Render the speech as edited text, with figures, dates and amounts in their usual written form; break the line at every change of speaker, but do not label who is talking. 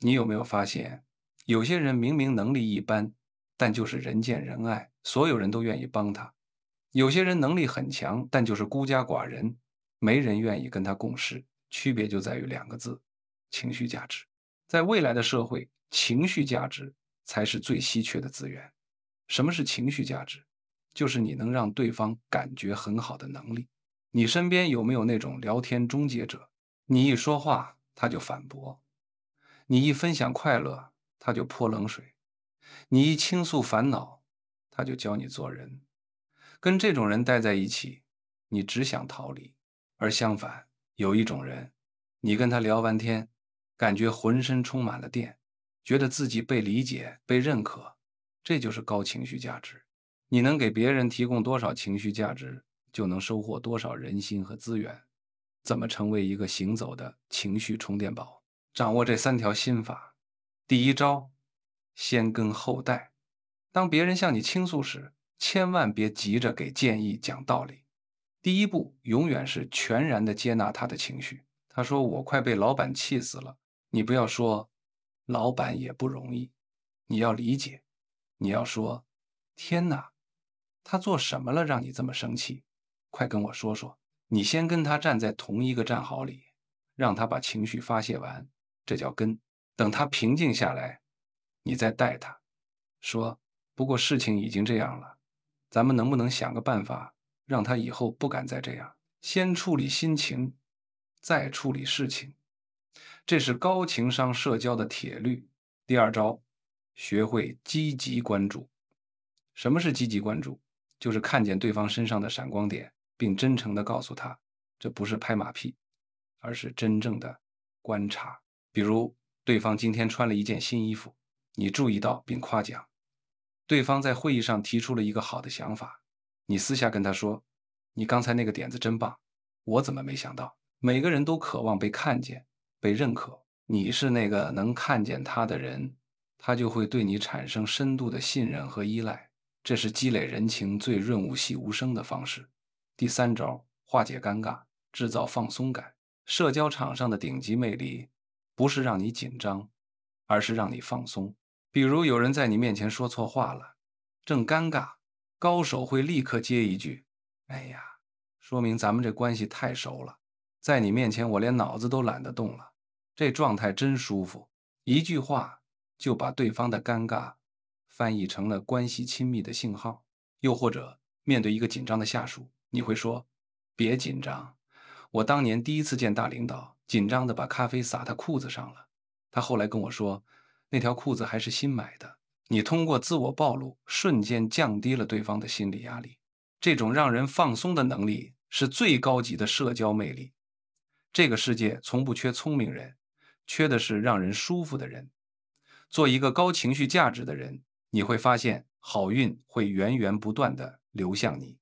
你有没有发现，有些人明明能力一般，但就是人见人爱，所有人都愿意帮他；有些人能力很强，但就是孤家寡人，没人愿意跟他共事。区别就在于两个字：情绪价值。在未来的社会，情绪价值才是最稀缺的资源。什么是情绪价值？就是你能让对方感觉很好的能力。你身边有没有那种聊天终结者？你一说话，他就反驳；你一分享快乐，他就泼冷水；你一倾诉烦恼，他就教你做人。跟这种人待在一起，你只想逃离；而相反，有一种人，你跟他聊完天，感觉浑身充满了电，觉得自己被理解、被认可，这就是高情绪价值。你能给别人提供多少情绪价值，就能收获多少人心和资源。怎么成为一个行走的情绪充电宝？掌握这3条心法。第一招，先跟后带。当别人向你倾诉时，千万别急着给建议讲道理。第一步永远是全然的接纳他的情绪。他说我快被老板气死了，你不要说老板也不容易，你要理解，你要说天哪，他做什么了让你这么生气？快跟我说说。你先跟他站在同一个战壕里，让他把情绪发泄完，这叫跟。等他平静下来，你再带他说，不过事情已经这样了，咱们能不能想个办法，让他以后不敢再这样？先处理心情，再处理事情，这是高情商社交的铁律。第二招，学会积极关注。什么是积极关注？就是看见对方身上的闪光点，并真诚地告诉他，这不是拍马屁，而是真正的观察。比如，对方今天穿了一件新衣服，你注意到并夸奖；对方在会议上提出了一个好的想法，你私下跟他说：“你刚才那个点子真棒，我怎么没想到？”每个人都渴望被看见、被认可，你是那个能看见他的人，他就会对你产生深度的信任和依赖。这是积累人情最润物细无声的方式。第三招，化解尴尬，制造放松感。社交场上的顶级魅力，不是让你紧张，而是让你放松。比如有人在你面前说错话了，正尴尬，高手会立刻接一句：“哎呀，说明咱们这关系太熟了，在你面前我连脑子都懒得动了，这状态真舒服。”一句话就把对方的尴尬翻译成了关系亲密的信号。又或者面对一个紧张的下属，你会说：“别紧张，我当年第一次见大领导，紧张的把咖啡洒他裤子上了。他后来跟我说，那条裤子还是新买的。”你通过自我暴露，瞬间降低了对方的心理压力。这种让人放松的能力是最高级的社交魅力。这个世界从不缺聪明人，缺的是让人舒服的人。做一个高情绪价值的人，你会发现好运会源源不断的流向你。